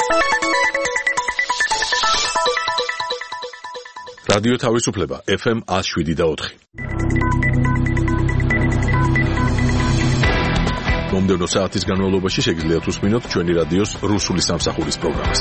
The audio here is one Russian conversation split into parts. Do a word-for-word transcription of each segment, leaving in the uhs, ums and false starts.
რადიო თავისუფლება ეფ ემ one oh seven და four. მომდევნო საათის განმავლობაში შეგიძლიათ უსმინოთ ჩვენი რადიოს რუსული სამსახურის პროგრამას.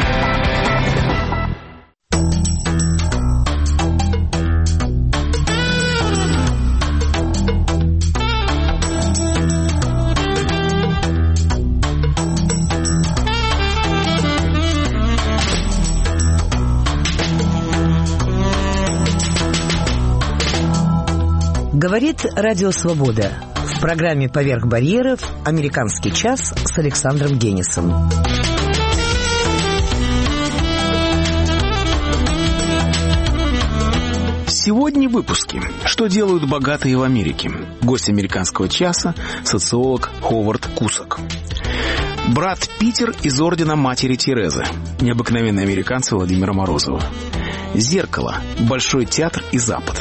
Говорит Радио Свобода. В программе «Поверх барьеров» «Американский час» с Александром Генисом. Сегодня в выпуске. Что делают богатые в Америке? Гость «Американского часа» – социолог Ховард Кусак. Брат Питер из ордена Матери Терезы. Необыкновенные американцы Владимира Морозова. Зеркало. Большой театр и Запад.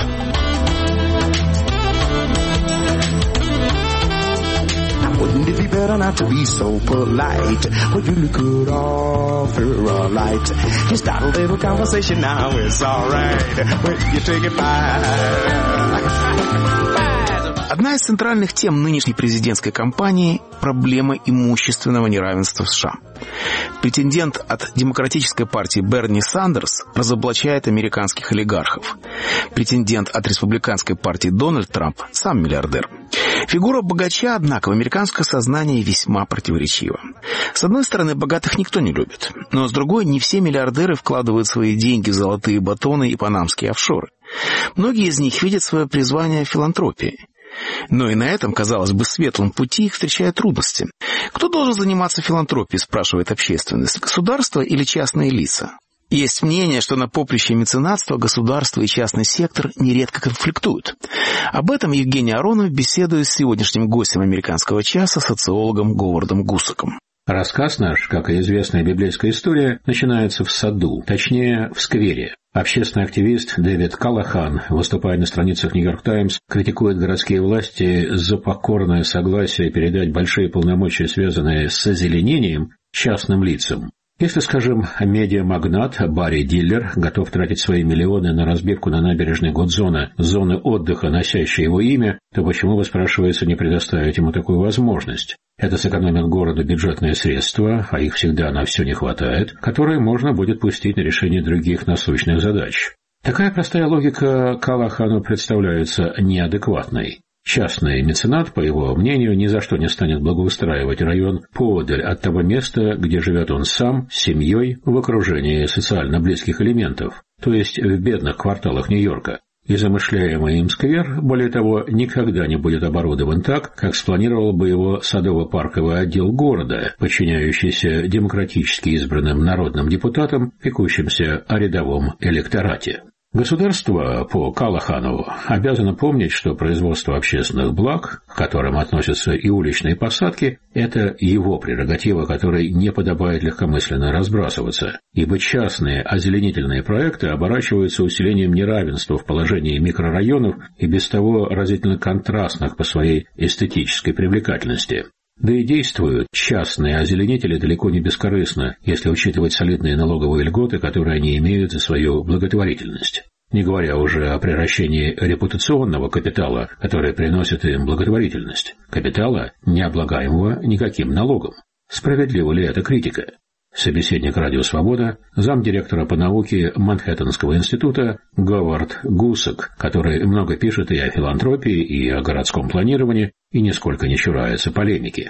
Wouldn't it be better not to be so polite? Would you look good off a light? Just start a little conversation now, it's alright. When you take it by. Одна из центральных тем нынешней президентской кампании – проблема имущественного неравенства в США. Претендент от Демократической партии Берни Сандерс разоблачает американских олигархов. Претендент от Республиканской партии Дональд Трамп – сам миллиардер. Фигура богача, однако, в американском сознании весьма противоречива. С одной стороны, богатых никто не любит, но с другой, не все миллиардеры вкладывают свои деньги в золотые батоны и панамские офшоры. Многие из них видят свое призвание в филантропии. Но и на этом, казалось бы, светлом пути их встречают трудности. Кто должен заниматься филантропией, спрашивает общественность, государство или частные лица? Есть мнение, что на поприще меценатства государство и частный сектор нередко конфликтуют. Об этом Евгений Аронов беседует с сегодняшним гостем «Американского часа», социологом Говардом Гусаком. Рассказ наш, как и известная библейская история, начинается в саду, точнее, в сквере. Общественный активист Дэвид Каллахан, выступая на страницах «Нью-Йорк Таймс», критикует городские власти за покорное согласие передать большие полномочия, связанные с озеленением, частным лицам. Если, скажем, медиамагнат Барри Диллер готов тратить свои миллионы на разбивку на набережной Гудзона зоны отдыха, носящей его имя, то почему, вы спрашиваете, не предоставить ему такую возможность? Это сэкономит городу бюджетные средства, а их всегда на все не хватает, которые можно будет пустить на решение других насущных задач. Такая простая логика Каллахану представляется неадекватной. Частный меценат, по его мнению, ни за что не станет благоустраивать район поодаль от того места, где живет он сам, с семьей, в окружении социально близких элементов, то есть в бедных кварталах Нью-Йорка. И замышляемый им сквер, более того, никогда не будет оборудован так, как спланировал бы его садово-парковый отдел города, подчиняющийся демократически избранным народным депутатам, пекущимся о рядовом электорате. Государство, по Каллахану, обязано помнить, что производство общественных благ, к которым относятся и уличные посадки, это его прерогатива, которой не подобает легкомысленно разбрасываться, ибо частные озеленительные проекты оборачиваются усилением неравенства в положении микрорайонов и без того разительно контрастных по своей эстетической привлекательности. Да и действуют частные озеленители далеко не бескорыстно, если учитывать солидные налоговые льготы, которые они имеют за свою благотворительность. Не говоря уже о превращении репутационного капитала, который приносит им благотворительность, капитала, не облагаемого никаким налогом. Справедлива ли эта критика? Собеседник «Радио Свобода», замдиректора по науке Манхэттенского института Говард Гусак, который много пишет и о филантропии, и о городском планировании, и нисколько не чурается полемики.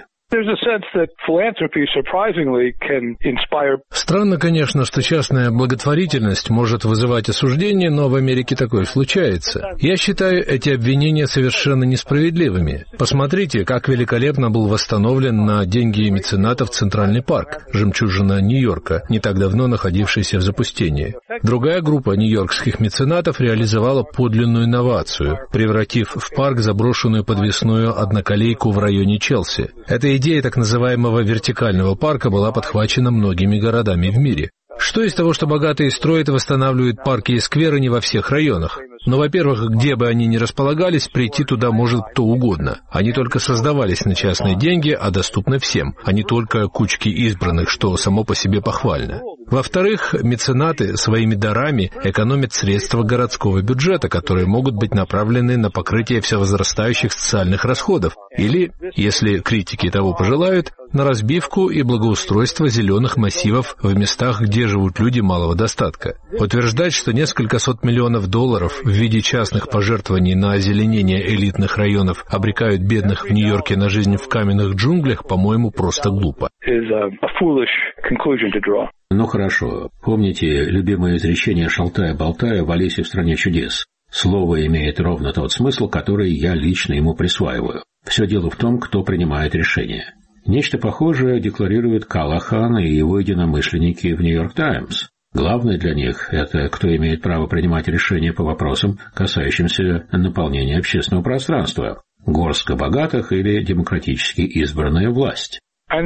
Странно, конечно, что частная благотворительность может вызывать осуждение, но в Америке такое случается. Я считаю эти обвинения совершенно несправедливыми. Посмотрите, как великолепно был восстановлен на деньги меценатов Центральный парк, жемчужина Нью-Йорка, не так давно находившийся в запустении. Другая группа нью-йоркских меценатов реализовала подлинную инновацию, превратив в парк заброшенную подвесную одноколейку в районе Челси. Эта идея так называемого вертикального парка была подхвачена многими городами в мире. Что из того, что богатые строят и восстанавливают парки и скверы не во всех районах? Но, во-первых, где бы они ни располагались, прийти туда может кто угодно. Они только создавались на частные деньги, а доступны всем, а не только кучки избранных, что само по себе похвально. Во-вторых, меценаты своими дарами экономят средства городского бюджета, которые могут быть направлены на покрытие всевозрастающих социальных расходов, или, если критики того пожелают, на разбивку и благоустройство зеленых массивов в местах, где живут люди малого достатка. Утверждать, что несколько сот миллионов долларов в виде частных пожертвований на озеленение элитных районов обрекают бедных в Нью-Йорке на жизнь в каменных джунглях, по-моему, просто глупо. Ну хорошо. Помните любимое изречение Шалтая-болтая в «Алисе в стране чудес»? Слово имеет ровно тот смысл, который я лично ему присваиваю. Все дело в том, кто принимает решение. Нечто похожее декларируют Калахан и его единомышленники в «Нью-Йорк Таймс». Главное для них – это кто имеет право принимать решения по вопросам, касающимся наполнения общественного пространства – горстка богатых или демократически избранная власть. Я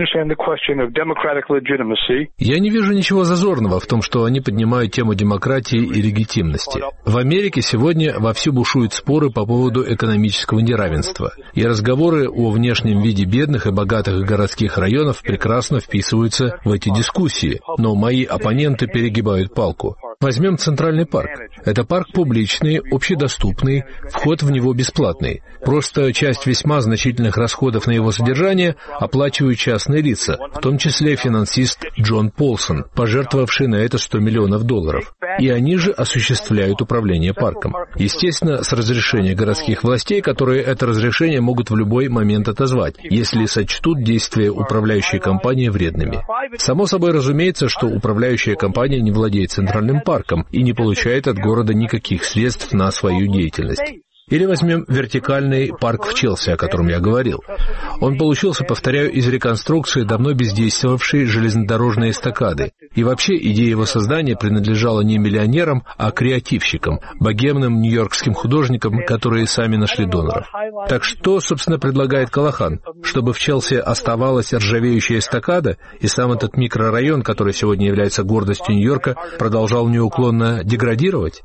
не вижу ничего зазорного в том, что они поднимают тему демократии и легитимности. В Америке сегодня вовсю бушуют споры по поводу экономического неравенства, и разговоры о внешнем виде бедных и богатых городских районов прекрасно вписываются в эти дискуссии, но мои оппоненты перегибают палку. Возьмем Центральный парк. Это парк публичный, общедоступный, вход в него бесплатный. Просто часть весьма значительных расходов на его содержание оплачивают частные лица, в том числе финансист Джон Полсон, пожертвовавший на это сто миллионов долларов. И они же осуществляют управление парком. Естественно, с разрешения городских властей, которые это разрешение могут в любой момент отозвать, если сочтут действия управляющей компании вредными. Само собой разумеется, что управляющая компания не владеет Центральным парком, парком и не получает от города никаких средств на свою деятельность. Или возьмем вертикальный парк в Челси, о котором я говорил. Он получился, повторяю, из реконструкции давно бездействовавшей железнодорожной эстакады. И вообще идея его создания принадлежала не миллионерам, а креативщикам, богемным нью-йоркским художникам, которые сами нашли доноров. Так что, собственно, предлагает Калахан? Чтобы в Челси оставалась ржавеющая эстакада, и сам этот микрорайон, который сегодня является гордостью Нью-Йорка, продолжал неуклонно деградировать?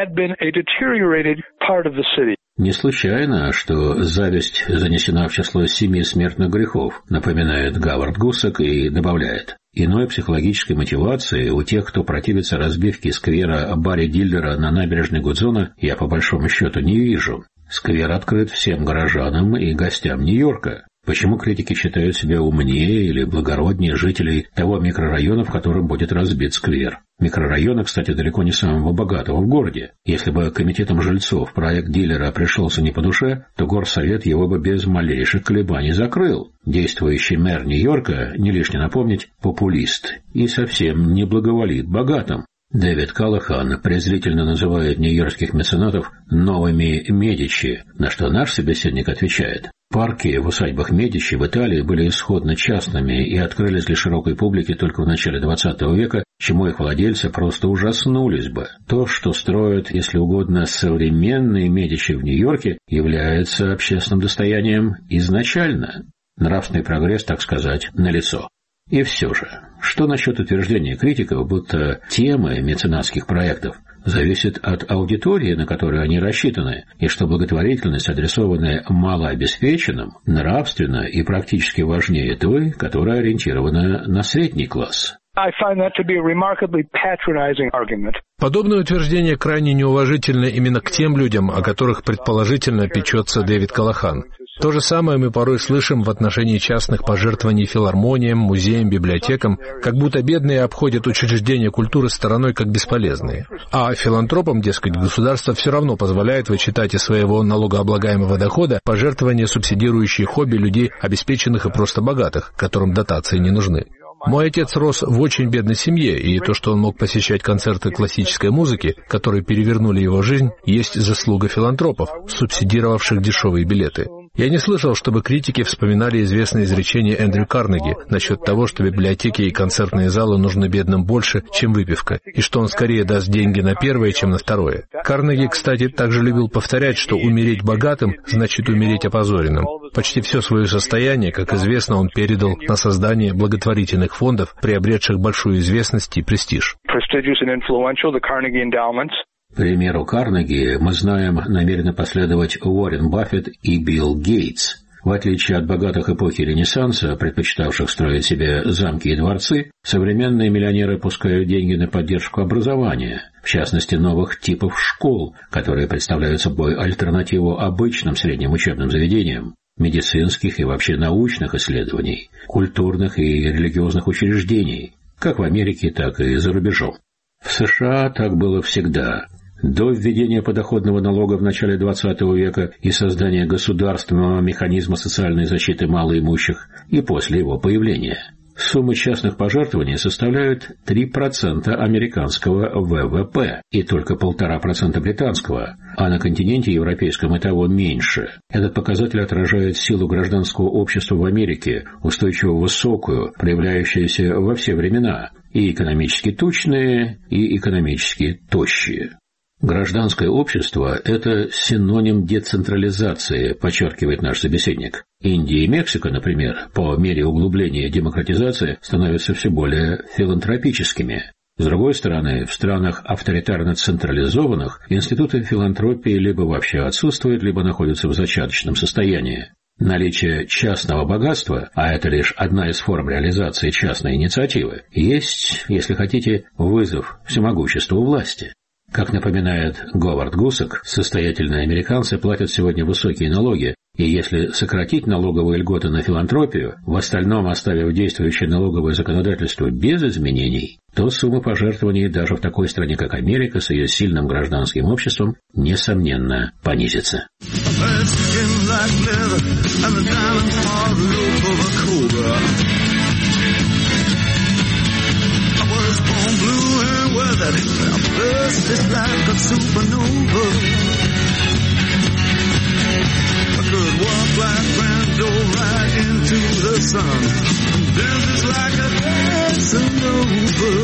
Не случайно, что зависть занесена в число семи смертных грехов, напоминает Говард Гуссак и добавляет. Иной психологической мотивации у тех, кто противится разбивке сквера Барри Диллера на набережной Гудзона, я по большому счету не вижу. Сквер открыт всем горожанам и гостям Нью-Йорка. Почему критики считают себя умнее или благороднее жителей того микрорайона, в котором будет разбит сквер? Микрорайона, кстати, далеко не самого богатого в городе. Если бы комитетом жильцов проект Диллера пришелся не по душе, то горсовет его бы без малейших колебаний закрыл. Действующий мэр Нью-Йорка, не лишне напомнить, популист и совсем не благоволит богатым. Дэвид Калахан презрительно называет нью-йоркских меценатов «новыми Медичи», на что наш собеседник отвечает. Парки в усадьбах Медичи в Италии были исходно частными и открылись для широкой публики только в начале двадцатого века, чему их владельцы просто ужаснулись бы. То, что строят, если угодно, современные Медичи в Нью-Йорке, является общественным достоянием изначально. Нравственный прогресс, так сказать, налицо. И все же, что насчет утверждения критиков, будто темы меценатских проектов зависят от аудитории, на которую они рассчитаны, и что благотворительность, адресованная малообеспеченным, нравственно и практически важнее той, которая ориентирована на средний класс? Подобное утверждение крайне неуважительно именно к тем людям, о которых предположительно печется Дэвид Калахан. То же самое мы порой слышим в отношении частных пожертвований филармониям, музеям, библиотекам, как будто бедные обходят учреждения культуры стороной как бесполезные. А филантропам, дескать, государство все равно позволяет вычитать из своего налогооблагаемого дохода пожертвования, субсидирующие хобби людей, обеспеченных и просто богатых, которым дотации не нужны. Мой отец рос в очень бедной семье, и то, что он мог посещать концерты классической музыки, которые перевернули его жизнь, есть заслуга филантропов, субсидировавших дешевые билеты. Я не слышал, чтобы критики вспоминали известное изречение Эндрю Карнеги насчет того, что библиотеки и концертные залы нужны бедным больше, чем выпивка, и что он скорее даст деньги на первое, чем на второе. Карнеги, кстати, также любил повторять, что умереть богатым значит умереть опозоренным. Почти все свое состояние, как известно, он передал на создание благотворительных фондов, приобретших большую известность и престиж. Примеру Карнеги, мы знаем, намерены последовать Уоррен Баффет и Билл Гейтс. В отличие от богатых эпохи Ренессанса, предпочитавших строить себе замки и дворцы, современные миллионеры пускают деньги на поддержку образования, в частности новых типов школ, которые представляют собой альтернативу обычным средним учебным заведениям, медицинских и вообще научных исследований, культурных и религиозных учреждений, как в Америке, так и за рубежом. В США так было всегда. До введения подоходного налога в начале двадцатого века и создания государственного механизма социальной защиты малоимущих и после его появления. Суммы частных пожертвований составляют три процента американского вэ вэ пэ и только полтора процента британского, а на континенте европейском и того меньше. Этот показатель отражает силу гражданского общества в Америке, устойчиво высокую, проявляющуюся во все времена, и экономически тучные, и экономически тощие. Гражданское общество – это синоним децентрализации, подчеркивает наш собеседник. Индия и Мексика, например, по мере углубления демократизации становятся все более филантропическими. С другой стороны, в странах авторитарно централизованных институты филантропии либо вообще отсутствуют, либо находятся в зачаточном состоянии. Наличие частного богатства, а это лишь одна из форм реализации частной инициативы, есть, если хотите, вызов всемогуществу власти. Как напоминает Говард Гусак, состоятельные американцы платят сегодня высокие налоги, и если сократить налоговые льготы на филантропию, в остальном оставив действующее налоговое законодательство без изменений, то сумма пожертвований даже в такой стране, как Америка, с ее сильным гражданским обществом, несомненно, понизится. I'm blessed just like a supernova. I could walk like Brando right into the sun. This is like a dancing over.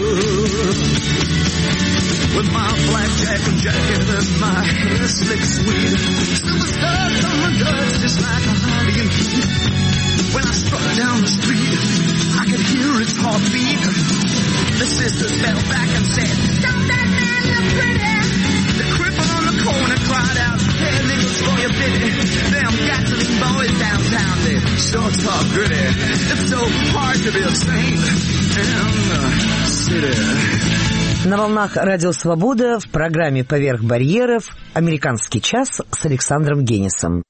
With my blackjack and jacket and my hair slick sweet. Superstars on my guts just like a Hollywood heat. When I struck down the street, I could hear its heartbeat. The sisters fell back and said, "Don't that man look pretty?" The cripple on the corner cried out, "Hey, niggles for your pity." Them Gasoline boys downtown, they sure talk gritty. It's so hard to be a saint in the city. На волнах Радио Свобода в программе «Поверх барьеров» «Американский час» с Александром Генисом.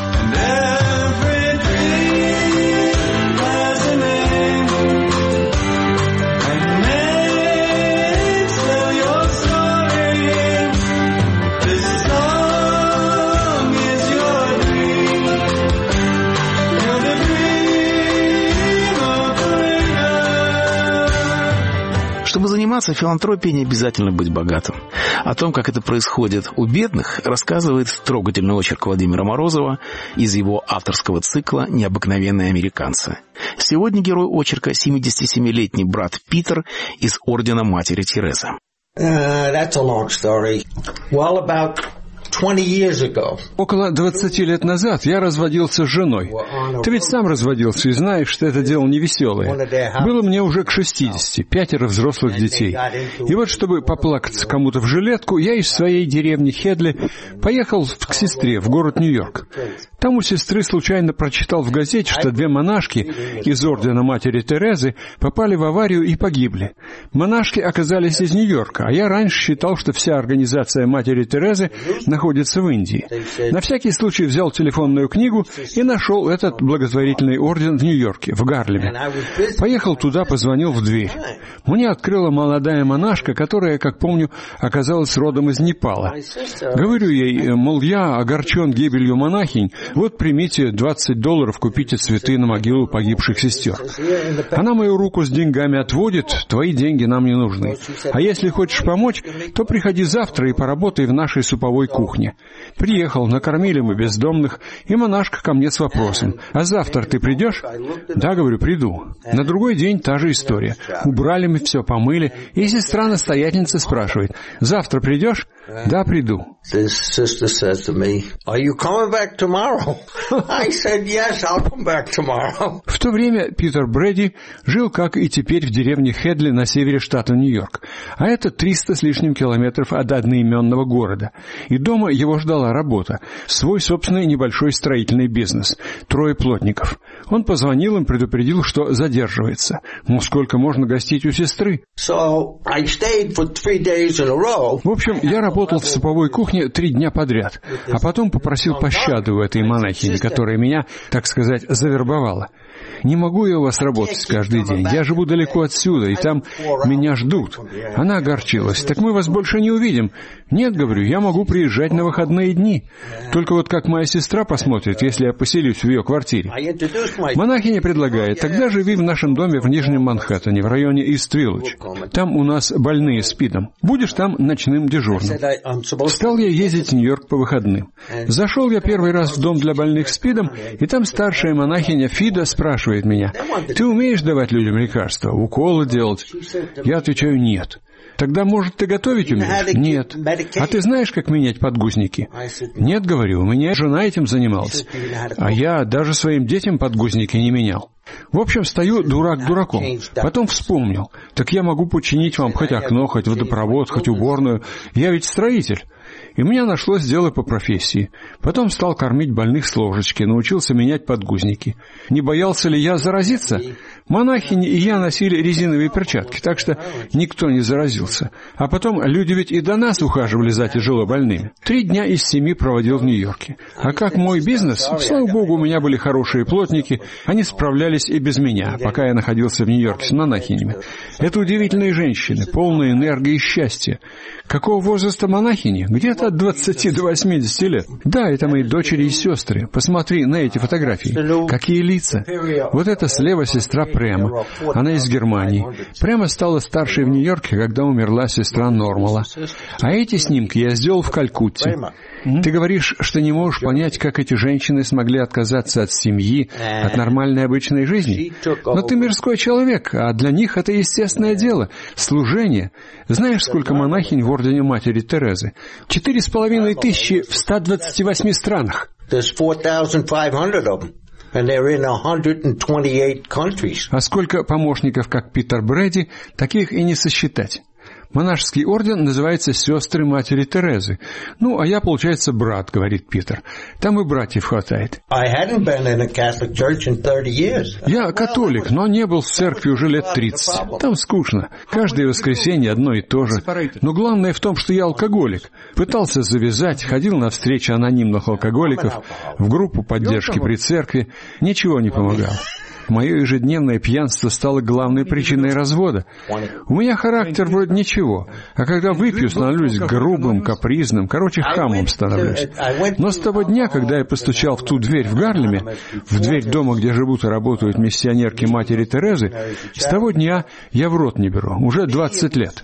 Чтобы заниматься филантропией, не обязательно быть богатым. О том, как это происходит у бедных, рассказывает трогательный очерк Владимира Морозова из его авторского цикла «Необыкновенные американцы». Сегодня герой очерка – семидесятисемилетний брат Питер из Ордена Матери Терезы. Uh, that's a long story. Well, about twenty years ago. Около двадцати лет назад я разводился с женой. Ты ведь сам разводился и знаешь, что это дело невеселое. Было мне уже к шестидесяти, пятеро взрослых детей. И вот, чтобы поплакаться кому-то в жилетку, я из своей деревни Хедли поехал к сестре в город Нью-Йорк. Там у сестры случайно прочитал в газете, что две монашки из Ордена Матери Терезы попали в аварию и погибли. Монашки оказались из Нью-Йорка, а я раньше считал, что вся организация Матери Терезы находится в Индии. На всякий случай взял телефонную книгу и нашел этот благотворительный орден в Нью-Йорке, в Гарлеме. Поехал туда, позвонил в дверь. Мне открыла молодая монашка, которая, как помню, оказалась родом из Непала. Говорю ей, мол, я огорчен гибелью монахинь, вот примите двадцать долларов, купите цветы на могилу погибших сестер. Она мою руку с деньгами отводит, твои деньги нам не нужны. А если хочешь помочь, то приходи завтра и поработай в нашей суповой кухне. Приехал, накормили мы бездомных, и монашка ко мне с вопросом: а завтра ты придешь? Да, говорю, приду. На другой день та же история. Убрали мы все, помыли, и сестра-настоятельница спрашивает: завтра придешь? Да, приду. This sister says to me, "Are you coming back tomorrow?" I said, "Yes, I'll come back tomorrow." В то время Питер Брэди жил, как и теперь, в деревне Хедли на севере штата Нью-Йорк, а это триста с лишним километров от одноименного города. И дома его ждала работа, свой собственный небольшой строительный бизнес, трое плотников. Он позвонил им, предупредил, что задерживается. Ну, сколько можно гостить у сестры? So I stayed for three days in a row. В общем, я работал в суповой кухне три дня подряд, а потом попросил пощады у этой монахини, которая меня, так сказать, завербовала. Не могу я у вас работать каждый день. Я живу далеко отсюда, и там меня ждут. Она огорчилась. Так мы вас больше не увидим. Нет, говорю, я могу приезжать на выходные дни. Только вот как моя сестра посмотрит, если я поселюсь в ее квартире. Монахиня предлагает, тогда живи в нашем доме в Нижнем Манхэттене, в районе Ист-Виллидж. Там у нас больные СПИДом. Будешь там ночным дежурным. Стал я ездить в Нью-Йорк по выходным. Зашел я первый раз в дом для больных СПИДом, и там старшая монахиня Фида спрашивает меня: «Ты умеешь давать людям лекарства, уколы делать?» Я отвечаю: «Нет». «Тогда, может, ты готовить умеешь?» «Нет». «А ты знаешь, как менять подгузники?» «Нет, говорю, у меня жена этим занималась. А я даже своим детям подгузники не менял». В общем, стою дурак дураком. Потом вспомнил: так я могу починить вам хоть окно, хоть водопровод, хоть уборную. Я ведь строитель. И мне нашлось дело по профессии. Потом стал кормить больных с ложечки, научился менять подгузники. Не боялся ли я заразиться? Монахини и я носили резиновые перчатки, так что никто не заразился. А потом люди ведь и до нас ухаживали за тяжело больными. Три дня из семи проводил в Нью-Йорке. А как мой бизнес? Слава богу, у меня были хорошие плотники, они справлялись и без меня, пока я находился в Нью-Йорке с монахинями. Это удивительные женщины, полные энергии и счастья. Какого возраста монахини? Где-то от двадцати до восьмидесяти лет. Да, это мои дочери и сестры. Посмотри на эти фотографии. Какие лица. Вот это слева сестра Према. Она из Германии. Према стала старшей в Нью-Йорке, когда умерла сестра Нормала. А эти снимки я сделал в Калькутте. Ты говоришь, что не можешь понять, как эти женщины смогли отказаться от семьи, от нормальной обычной жизни. Но ты мирской человек, а для них это естественное дело. Служение. Знаешь, сколько монахинь в ордене Матери Терезы? Четыре с половиной тысячи в ста двадцати восьми странах. А сколько помощников, как Питер Брэди, таких и не сосчитать. Монашеский орден называется «Сестры Матери Терезы». Ну, а я, получается, брат, говорит Питер. Там и братьев хватает. Я католик, но не был в церкви уже лет тридцать. Там скучно. Каждое воскресенье одно и то же. Но главное в том, что я алкоголик. Пытался завязать, ходил на встречи анонимных алкоголиков, в группу поддержки при церкви. Ничего не помогало. Мое ежедневное пьянство стало главной причиной развода. У меня характер вроде ничего, а когда выпью, становлюсь грубым, капризным, короче, хамом становлюсь. Но с того дня, когда я постучал в ту дверь в Гарлеме, в дверь дома, где живут и работают миссионерки Матери Терезы, с того дня я в рот не беру, уже двадцать лет.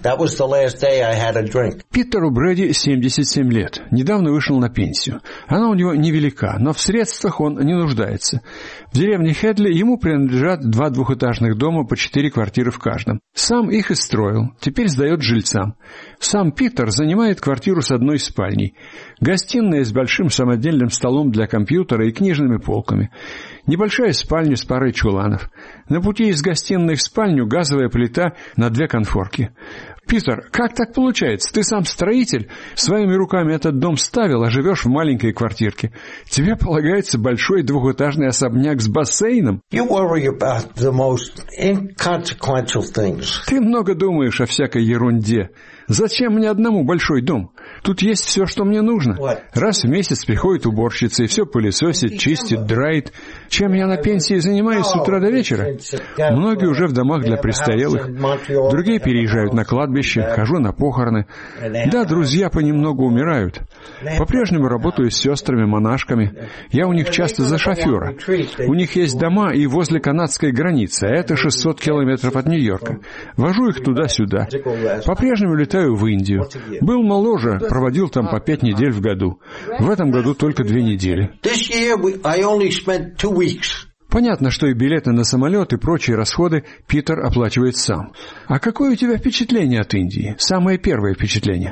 Питеру Брэди семьдесят семь лет, недавно вышел на пенсию. Она у него невелика, но в средствах он не нуждается. В деревне Хедли ему принадлежат два двухэтажных дома по четыре квартиры в каждом. Сам их и строил, теперь сдает жильцам. Сам Питер занимает квартиру с одной спальней. Гостиная с большим самодельным столом для компьютера и книжными полками. Небольшая спальня с парой чуланов. На пути из гостиной в спальню газовая плита на две конфорки. «Питер, как так получается? Ты сам строитель, своими руками этот дом ставил, а живешь в маленькой квартирке. Тебе полагается большой двухэтажный особняк с бассейном?» You worry about the most inconsequential things. Ты много думаешь о всякой ерунде. Зачем мне одному большой дом? Тут есть все, что мне нужно. Раз в месяц приходит уборщица и все пылесосит, чистит, драит. Чем я на пенсии занимаюсь с утра до вечера? Многие уже в домах для престарелых. Другие переезжают на кладбище, хожу на похороны. Да, друзья понемногу умирают. По-прежнему работаю с сестрами-монашками. Я у них часто за шофера. У них есть дома и возле канадской границы, а это шестьсот километров от Нью-Йорка. Вожу их туда-сюда. По-прежнему летаю в Индию. Был моложе, проводил там по пять недель в году. В этом году только две недели. Понятно, что и билеты на самолет, и прочие расходы Питер оплачивает сам. А какое у тебя впечатление от Индии? Самое первое впечатление?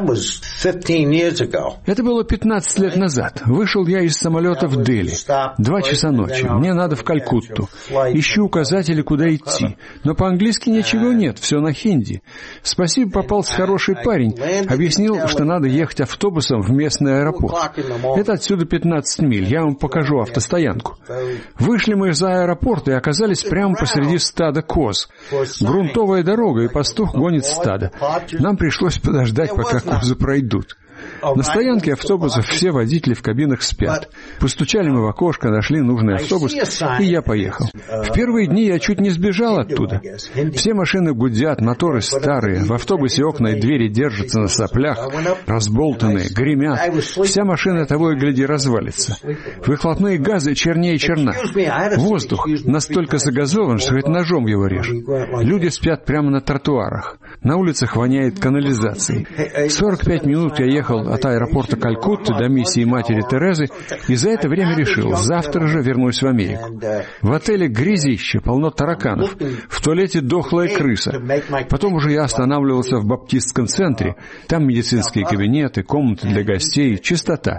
Это было пятнадцать лет назад. Вышел я из самолета в Дели. Два часа ночи. Мне надо в Калькутту. Ищу указатели, куда идти. Но по-английски ничего нет, все на хинди. Спасибо, попался хороший парень. Объяснил, что надо ехать автобусом в местный аэропорт. Это отсюда пятнадцать миль. Я вам покажу автостоянку. Вышли мы из аэропорта и оказались прямо посреди стада коз. Грунтовая дорога, и пастух гонит стадо. Нам пришлось подождать, пока козы пройдут. На стоянке автобусов все водители в кабинах спят. Постучали мы в окошко, нашли нужный автобус, и я поехал. В первые дни я чуть не сбежал оттуда. Все машины гудят, моторы старые, в автобусе окна и двери держатся на соплях, разболтанные, гремят. Вся машина того и гляди развалится. Выхлопные газы чернее черна. Воздух настолько загазован, что хоть ножом его режь. Люди спят прямо на тротуарах. На улицах воняет канализацией. сорок пять минут я ехал от аэропорта Калькутты до миссии Матери Терезы, и за это время решил, завтра же вернусь в Америку. В отеле грязище, полно тараканов, в туалете дохлая крыса. Потом уже я останавливался в баптистском центре, там медицинские кабинеты, комнаты для гостей, чистота.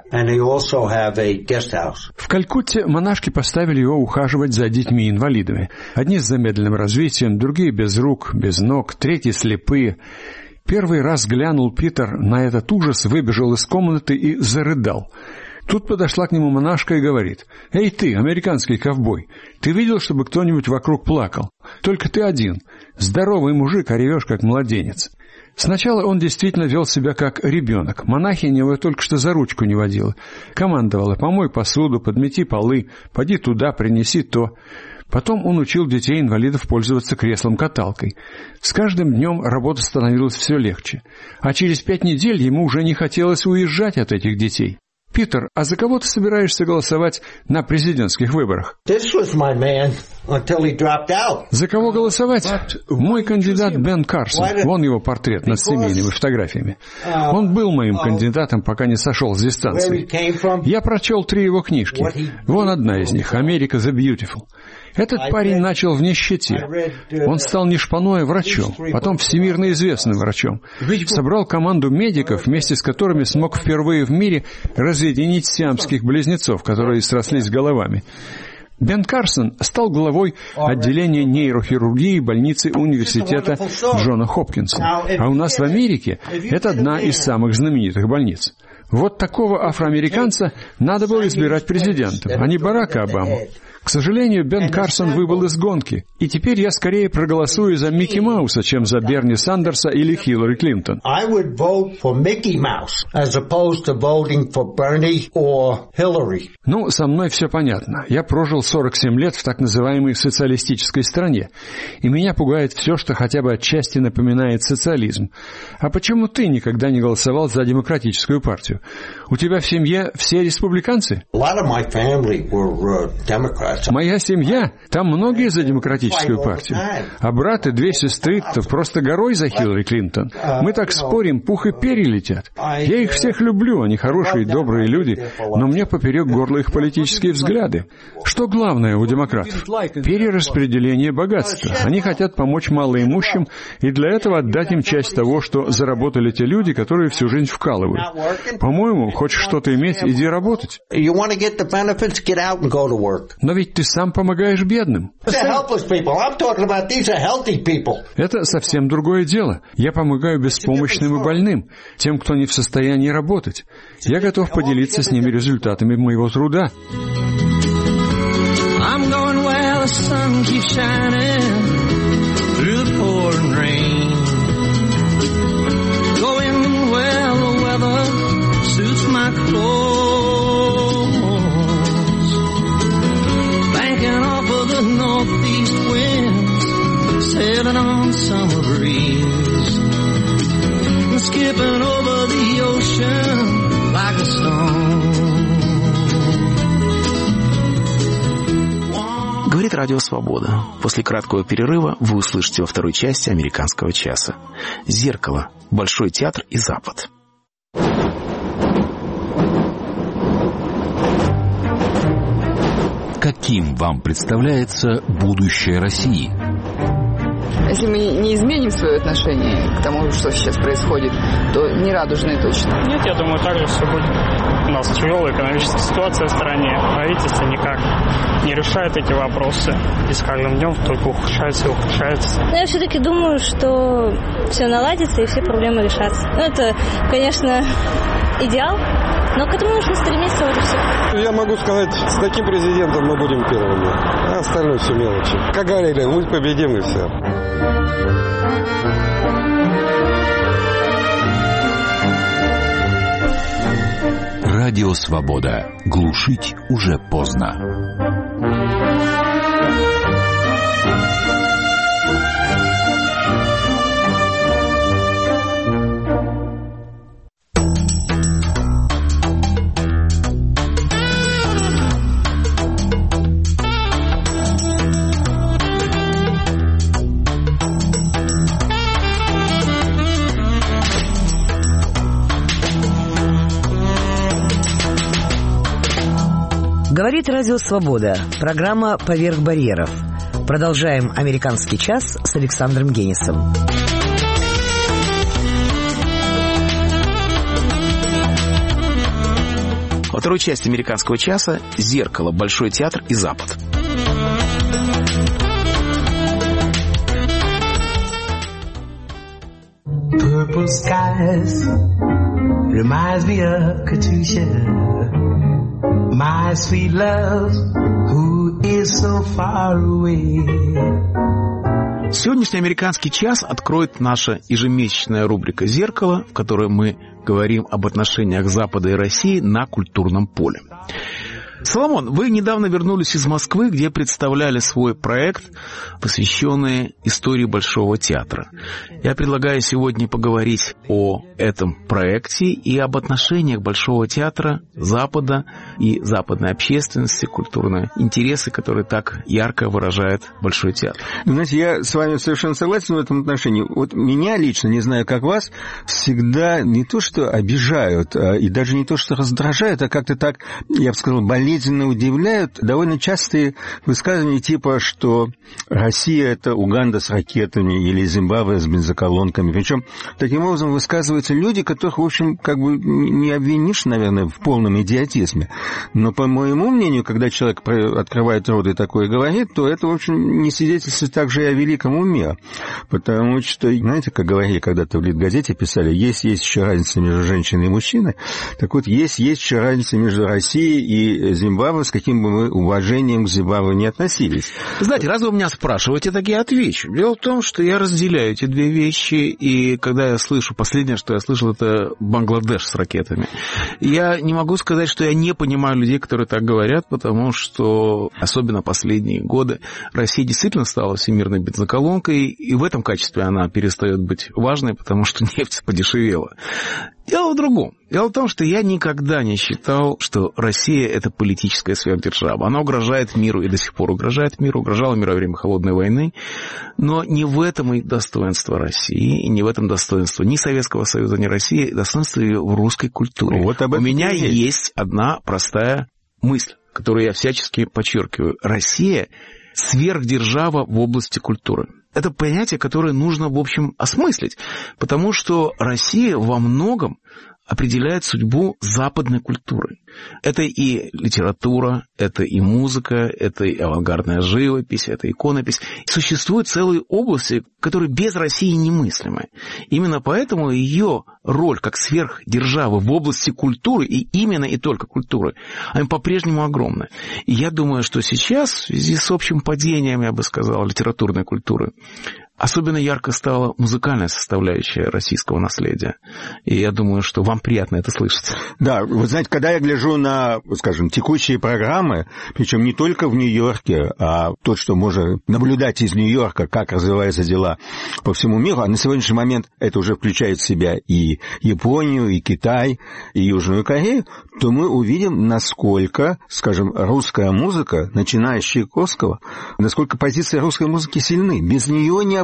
В Калькутте монашки поставили его ухаживать за детьми-инвалидами. Одни с замедленным развитием, другие без рук, без ног, третьи слепые. Первый раз глянул Питер на этот ужас, выбежал из комнаты и зарыдал. Тут подошла к нему монашка и говорит: «Эй ты, американский ковбой, ты видел, чтобы кто-нибудь вокруг плакал? Только ты один. Здоровый мужик, а ревешь, как младенец». Сначала он действительно вел себя как ребенок. Монахиня его только что за ручку не водила. Командовала: «Помой посуду, подмети полы, поди туда, принеси то». Потом он учил детей-инвалидов пользоваться креслом-каталкой. С каждым днем работа становилась все легче. А через пять недель ему уже не хотелось уезжать от этих детей. «Питер, а за кого ты собираешься голосовать на президентских выборах?» «За кого голосовать? Мой кандидат Бен Карсон. Вон его портрет над семейными фотографиями. Он был моим кандидатом, пока не сошел с дистанции. Я прочел три его книжки. Вон одна из них, «Америка the Beautiful». Этот парень начал в нищете. Он стал не шпаной, а врачом, потом всемирно известным врачом. Собрал команду медиков, вместе с которыми смог впервые в мире разъединить сиамских близнецов, которые срослись головами. Бен Карсон стал главой отделения нейрохирургии больницы университета Джона Хопкинса. А у нас в Америке это одна из самых знаменитых больниц. Вот такого афроамериканца надо было избирать президентом, а не Барака Обаму. К сожалению, Бен Карсон выбыл из гонки, и теперь я скорее проголосую за Микки Мауса, чем за Берни Сандерса или Хиллари Клинтон. Ну, со мной все понятно. Я прожил сорок семь лет в так называемой социалистической стране, и меня пугает все, что хотя бы отчасти напоминает социализм. А почему ты никогда не голосовал за демократическую партию? У тебя в семье все республиканцы? Моя семья, там многие за демократическую партию. А брат и две сестры-то просто горой за Хиллари Клинтон. Мы так спорим, пух и перья летят. Я их всех люблю, они хорошие и добрые люди, но мне поперек горла их политические взгляды. Что главное у демократов? Перераспределение богатства. Они хотят помочь малоимущим и для этого отдать им часть того, что заработали те люди, которые всю жизнь вкалывают. По-моему, хочешь что-то иметь, иди работать. Но ведь ты сам помогаешь бедным. Это совсем другое дело. Я помогаю беспомощным и больным, тем, кто не в состоянии работать. Я готов поделиться с ними результатами моего труда. Sailing on summer breeze and skipping over the ocean like a stone. Говорит Радио Свобода. После краткого перерыва вы услышите во второй части «Американского часа». «Зеркало. Большой театр и Запад». Как Каким вам представляется будущее России? Если мы не изменим свое отношение к тому, что сейчас происходит, то не радужные точно. Нет, я думаю, так же все будет. У нас тяжелая экономическая ситуация в стране. Правительство никак не решает эти вопросы. И с каждым днем только ухудшается и ухудшается. Но я все-таки думаю, что все наладится и все проблемы решатся. Ну, это, конечно, идеал, но к этому нужно стремиться, вот и все. Я могу сказать, с таким президентом мы будем первыми, а остальное все мелочи. Как говорили, мы победим и все. Радио «Свобода». Глушить уже поздно. Говорит Радио Свобода. Программа «Поверх барьеров». Продолжаем «Американский час» с Александром Генисом. Во второй части «Американского часа» «Зеркало», Большой театр и Запад. Purple skies reminds me of Katusha. My sweet love, who is so far away. Сегодняшний «Американский час» откроет наша ежемесячная рубрика «Зеркало», в которой мы говорим об отношениях Запада и России на культурном поле. Соломон, вы недавно вернулись из Москвы, где представляли свой проект, посвященный истории Большого театра. Я предлагаю сегодня поговорить о этом проекте и об отношениях Большого театра, Запада и западной общественности, культурные интересы, которые так ярко выражает Большой театр. Знаете, я с вами совершенно согласен в этом отношении. Вот меня лично, не знаю, как вас, всегда не то что обижают, и даже не то что раздражают, а как-то так, я бы сказал, болезненно удивляют довольно частые высказывания типа, что Россия – это Уганда с ракетами или Зимбабве с бензоколонками. Причем таким образом высказываются люди, которых, в общем, как бы не обвинишь, наверное, в полном идиотизме. Но, по моему мнению, когда человек открывает рот и такое говорит, то это, в общем, не свидетельствует также и о великом уме. Потому что, знаете, как говорили когда-то в Литгазете, писали, есть, есть еще разница между женщиной и мужчиной. Так вот, есть, есть еще разница между Россией и Зимбабве, с каким бы мы уважением к Зимбабве не относились. Знаете, раз вы меня спрашиваете, так я отвечу. Дело в том, что я разделяю эти две вещи, и когда я слышу, последнее, что я слышал, это Бангладеш с ракетами. Я не могу сказать, что я не понимаю людей, которые так говорят, потому что, особенно последние годы, Россия действительно стала всемирной бензоколонкой, и в этом качестве она перестает быть важной, потому что нефть подешевела. Дело в другом. Дело в том, что я никогда не считал, что Россия – это политическая сверхдержава. Она угрожает миру и до сих пор угрожает миру, угрожала миру во время Холодной войны. Но не в этом и достоинство России, и не в этом достоинство ни Советского Союза, ни России, достоинство ее в русской культуре. Вот об этом У меня есть. есть одна простая мысль, которую я всячески подчеркиваю. Россия – сверхдержава в области культуры. Это понятие, которое нужно, в общем, осмыслить, потому что Россия во многом определяет судьбу западной культуры. Это и литература, это и музыка, это и авангардная живопись, это иконопись. Существуют целые области, которые без России немыслимы. Именно поэтому ее роль как сверхдержавы в области культуры, и именно и только культуры, она по-прежнему огромна. И я думаю, что сейчас, в связи с общим падением, я бы сказал, литературной культуры, особенно ярко стала музыкальная составляющая российского наследия. И я думаю, что вам приятно это слышать. Да, вы знаете, когда я гляжу на, скажем, текущие программы, причем не только в Нью-Йорке, а то, что можно наблюдать из Нью-Йорка, как развиваются дела по всему миру, а на сегодняшний момент это уже включает в себя и Японию, и Китай, и Южную Корею, то мы увидим, насколько, скажем, русская музыка, начиная с Чайковского, насколько позиции русской музыки сильны. Без нее не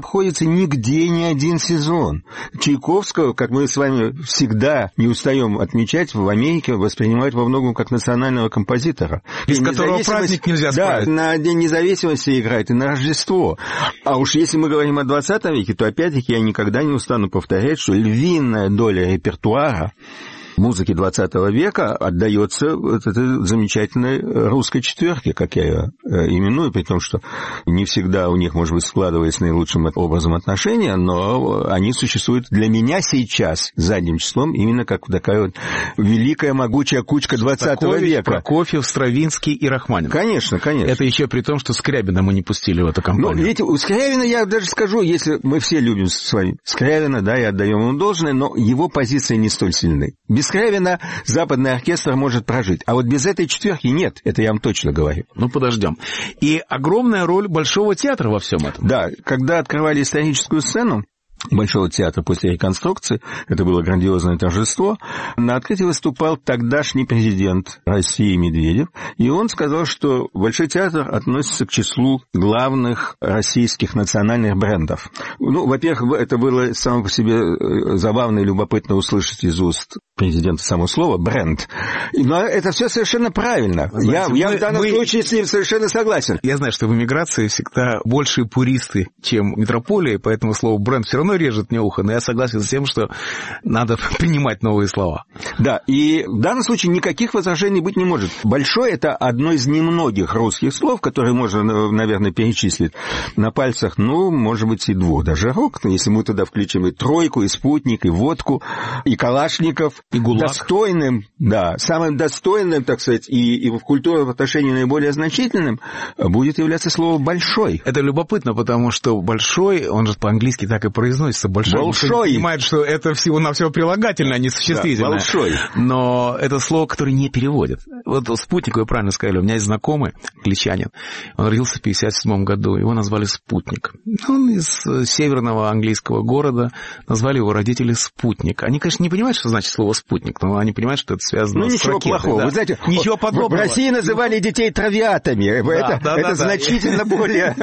обходится нигде ни один сезон. Чайковского, как мы с вами всегда не устаем отмечать, в Америке воспринимают во многом как национального композитора. Без которого праздник нельзя справить. Да, на День независимости играет и на Рождество. А уж если мы говорим о двадцатом веке, то опять-таки я никогда не устану повторять, что львиная доля репертуара музыки двадцатого века отдается вот этой замечательной русской четверке, как я ее именую, при том, что не всегда у них, может быть, складывались наилучшим образом отношения, но они существуют для меня сейчас задним числом именно как такая вот великая могучая кучка двадцатого века. Прокофьев, Стравинский и Рахманинов. Конечно, конечно. Это еще при том, что Скрябина мы не пустили в эту компанию. Ну, видите, у Скрябина, я даже скажу, если мы все любим с вами Скрябина, да, и отдаем ему должное, но его позиции не столь сильны. Без Скрябина западный оркестр может прожить. А вот без этой четверки нет, это я вам точно говорю. Ну, подождем. И огромная роль Большого театра во всем этом. Да, когда открывали историческую сцену Большого театра после реконструкции, это было грандиозное торжество, на открытии выступал тогдашний президент России Медведев, и он сказал, что Большой театр относится к числу главных российских национальных брендов. Ну, во-первых, это было само по себе забавно и любопытно услышать из уст президента само слово «бренд». Но это все совершенно правильно. Знаете, я, мы, я в данном мы... случае с ним совершенно согласен. Я знаю, что в эмиграции всегда большие пуристы, чем метрополия, поэтому слово «бренд» все равно режет мне ухо, но я согласен с тем, что надо принимать новые слова. Да, и в данном случае никаких возражений быть не может. Большой — это одно из немногих русских слов, которые можно, наверное, перечислить на пальцах, ну, может быть, и двух даже рук, если мы туда включим и тройку, и спутник, и водку, и калашников. И ГУЛАГ. Достойным, да, самым достойным, так сказать, и, и в культуре в отношении наиболее значительным будет являться слово «большой». Это любопытно, потому что «большой», он же по-английски так и произносится, «большой». Большой. Понимает, что это всего-навсего прилагательное, а не существительное. Да, большой. Но это слово, которое не переводят. Вот спутник, вы правильно сказали, у меня есть знакомый, англичанин, он родился в пятьдесят седьмом году, его назвали «Спутник». Он из северного английского города, назвали его родители «Спутник». Они, конечно, не понимают, что значит слово «спутник», но они понимают, что это связано ну, с ничего ракетой. Плохого. Да. Вы знаете, ничего подобного. В России называли детей травиатами. Да, это да, это да, значительно да. более...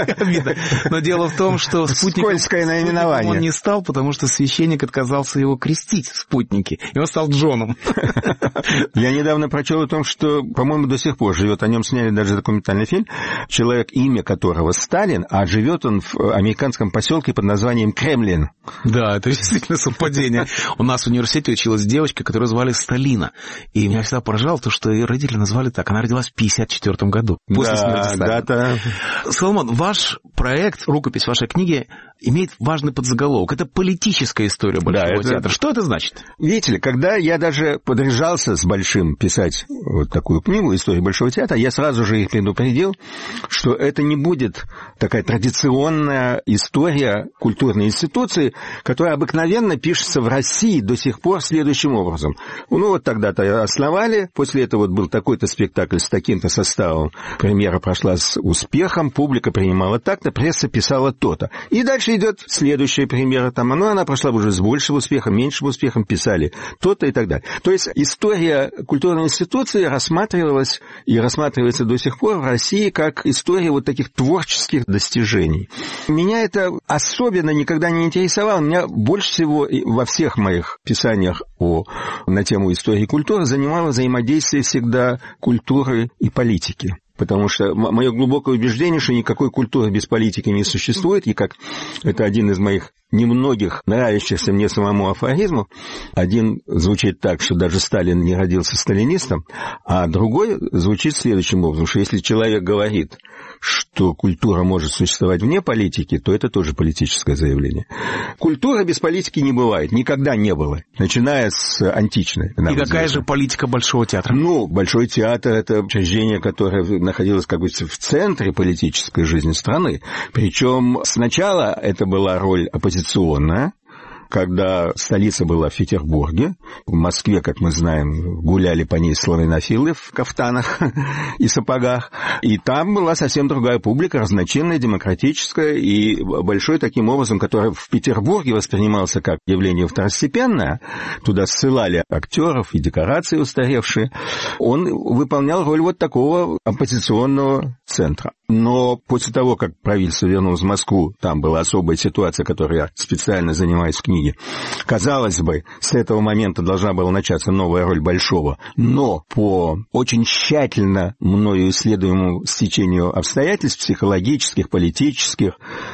Но дело в том, что спутником, скользкое наименование. Он не стал, потому что священник отказался его крестить в спутнике, и он стал Джоном. Я недавно прочел о том, что, по-моему, до сих пор живет, о нем сняли даже документальный фильм, человек, имя которого Сталин, а живет он в американском поселке под названием Кремлин. Да, это действительно совпадение. У нас в университете училась девочка, которую звали Сталина. И меня всегда поражало то, что ее родители назвали так. Она родилась в пятьдесят четвёртом году, после да, смерти Сталина. Дата... Соломон, ваш проект, рукопись вашей книги, имеет важный подзаголовок. Это политическая история Большого да, это... театра. Что это значит? Видите ли, когда я даже подряжался с Большим писать вот такую книгу «История Большого театра», я сразу же их предупредил, что это не будет такая традиционная история культурной институции, которая обыкновенно пишется в России до сих пор следующим образом. Ну, вот тогда-то основали, после этого вот был такой-то спектакль с таким-то составом, премьера прошла с успехом, публика принимала так-то, пресса писала то-то. И дальше идет следующая премьера, там, ну, она прошла уже с большим успехом, меньшим успехом, писали то-то и так далее. То есть история культурной институции рассматривалась и рассматривается до сих пор в России как история вот таких творческих достижений. Меня это особенно никогда не интересовало. Меня больше всего во всех моих писаниях о, на тему истории культуры занимало взаимодействие всегда культуры и политики. Потому что мое глубокое убеждение, что никакой культуры без политики не существует, и как это один из моих немногих нравящихся мне самому афоризмов. Один звучит так, что даже Сталин не родился сталинистом, а другой звучит следующим образом, что если человек говорит, что культура может существовать вне политики, то это тоже политическое заявление. Культура без политики не бывает, никогда не было, начиная с античной. И какая же политика Большого театра? Ну, Большой театр — это учреждение, которое находилось как бы в центре политической жизни страны. Причем сначала это была роль оппозиционная, когда столица была в Петербурге. В Москве, как мы знаем, гуляли по ней славянофилы в кафтанах и сапогах. И там была совсем другая публика, разночинная, демократическая, и большой таким образом, который в Петербурге воспринимался как явление второстепенное. Туда ссылали актеров и декорации устаревшие. Он выполнял роль вот такого оппозиционного центра. Но после того, как правительство вернулось в Москву, там была особая ситуация, которой я специально занимаюсь в книге. Казалось бы, с этого момента должна была начаться новая роль Большого, но по очень тщательно мною исследуемому стечению обстоятельств психологических, политических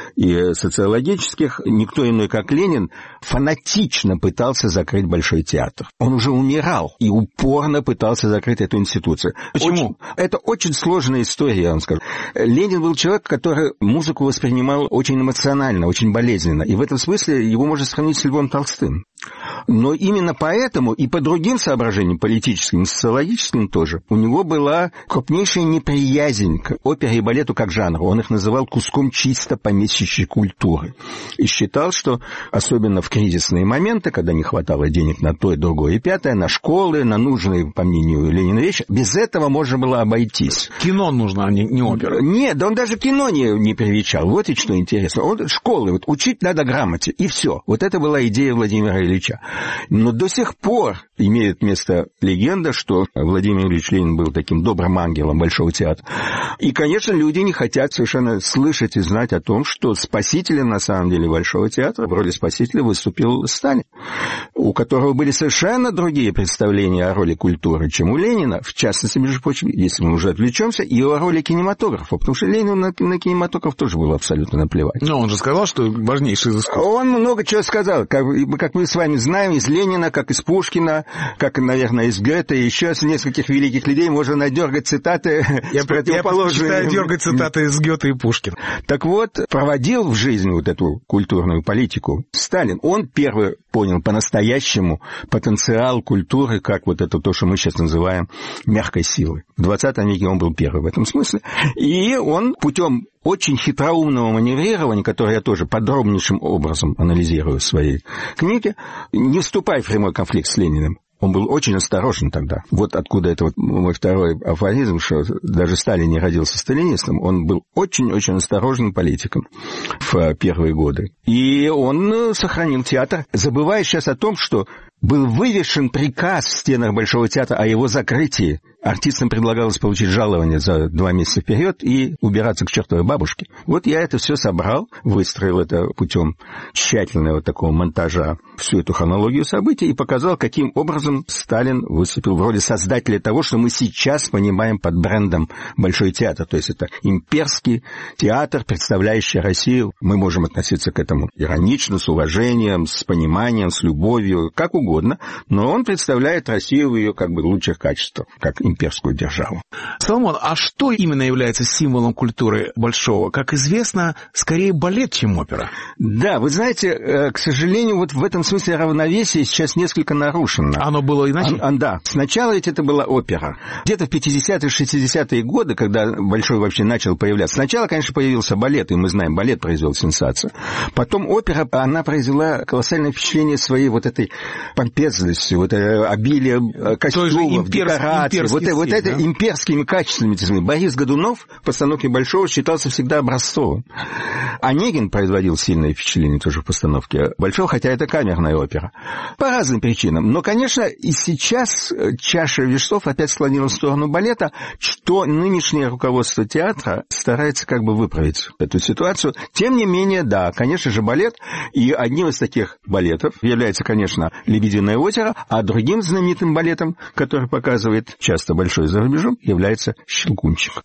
и социологических, никто иной, как Ленин, фанатично пытался закрыть Большой театр. Он уже умирал и упорно пытался закрыть эту институцию. Почему? Очень, это очень сложная история, я вам скажу. Ленин был человек, который музыку воспринимал очень эмоционально, очень болезненно. И в этом смысле его можно сравнить с Львом Толстым. Но именно поэтому и по другим соображениям, политическим и социологическим тоже, у него была крупнейшая неприязнь к опере и балету как жанру. Он их называл куском чисто помещичьей культуры. И считал, что особенно в кризисные моменты, когда не хватало денег на то и другое и пятое, на школы, на нужные, по мнению Ленина, вещи, без этого можно было обойтись. Кино нужно, а не, не опера. Нет, да он даже кино не, не привечал. Вот и что интересно. Он школы, вот, учить надо грамоте, и все. Вот это была идея Владимира Ильича. Но до сих пор имеет место легенда, что Владимир Ильич Ленин был таким добрым ангелом Большого театра. И, конечно, люди не хотят совершенно слышать и знать о том, что спасителем, на самом деле, Большого театра в роли спасителя выступил Сталин, у которого были совершенно другие представления о роли культуры, чем у Ленина, в частности, между прочим, если мы уже отвлечемся, и о роли кинематографа, потому что Ленину на, на кинематограф тоже было абсолютно наплевать. Но он же сказал, что важнейший из искусств. Он много чего сказал, как, как мы с вами знаем, из Ленина, как из Пушкина, как, наверное, из Гёте, еще из нескольких великих людей можно надергать цитаты я, с противоположными. Я дергать цитаты из Гёте и Пушкина. Так вот, проводил в жизни вот эту культурную политику Сталин. Он первый понял по-настоящему потенциал культуры, как вот это то, что мы сейчас называем мягкой силой. В двадцатом веке он был первый в этом смысле. И он путем очень хитроумного маневрирования, которое я тоже подробнейшим образом анализирую в своей книге, не вступая в прямой конфликт с Лениным. Он был очень осторожен тогда. Вот откуда это вот мой второй афоризм, что даже Сталин не родился сталинистом. Он был очень-очень осторожным политиком в первые годы. И он сохранил театр, забывая сейчас о том, что был вывешен приказ в стенах Большого театра о его закрытии. Артистам предлагалось получить жалование за два месяца вперед и убираться к чертовой бабушке. Вот я это все собрал, выстроил это путем тщательного такого монтажа, всю эту хронологию событий, и показал, каким образом Сталин выступил в роли создателя того, что мы сейчас понимаем под брендом Большой театр. То есть это имперский театр, представляющий Россию. Мы можем относиться к этому иронично, с уважением, с пониманием, с любовью, как угодно, но он представляет Россию в ее как бы лучших качествах, как имперскую державу. Соломон, а что именно является символом культуры Большого? Как известно, скорее балет, чем опера. Да, вы знаете, к сожалению, вот в этом смысле равновесие сейчас несколько нарушено. Оно было иначе? А, да. Сначала ведь это была опера. Где-то в пятидесятые, шестидесятые годы, когда Большой вообще начал появляться, сначала, конечно, появился балет, и мы знаем, балет произвел сенсацию. Потом опера, она произвела колоссальное впечатление своей вот этой помпезностью, вот это обилие костюмов, декораций, вот, стиль, вот это да? имперскими качествами. Борис Годунов в постановке Большого считался всегда образцовым. Онегин производил сильное впечатление тоже в постановке Большого, хотя это камерная опера. По разным причинам. Но, конечно, и сейчас чаша весов опять склонилась в сторону балета, что нынешнее руководство театра старается как бы выправить эту ситуацию. Тем не менее, да, конечно же, балет. И одним из таких балетов является, конечно, «Лебединое озеро», а другим знаменитым балетом, который показывает часто Большой за рубежом, является «Щелкунчик».